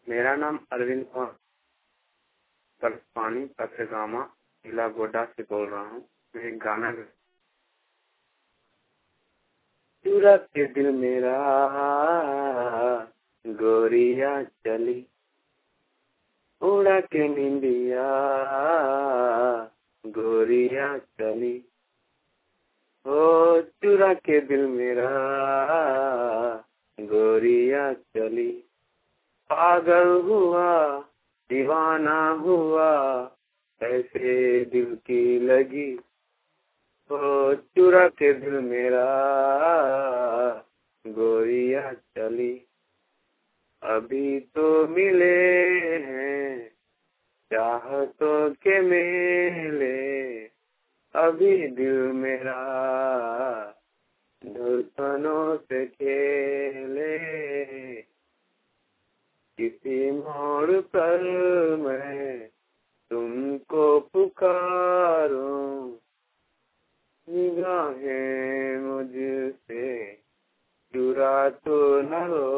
मेरा नाम अरविंद पानी पत्रगामा जिला गोड्डा से बोल रहा हूँ। मैं एक गाना चुरा के दिल मेरा गोरिया चली, उड़ा के निंदिया गोरिया चली, ओ चुरा के दिल मेरा गोरिया चली। पागल हुआ दीवाना हुआ ऐसे दिल की लगी, ओ चुरा के दिल मेरा गोरिया चली। अभी तो मिले हैं चाहतों के मेले, अभी दिल मेरा धड़कनों से खेले। किसी मोड़ पर मैं तुमको पुकारूं, निगाहें मुझसे चुरा तो न लो।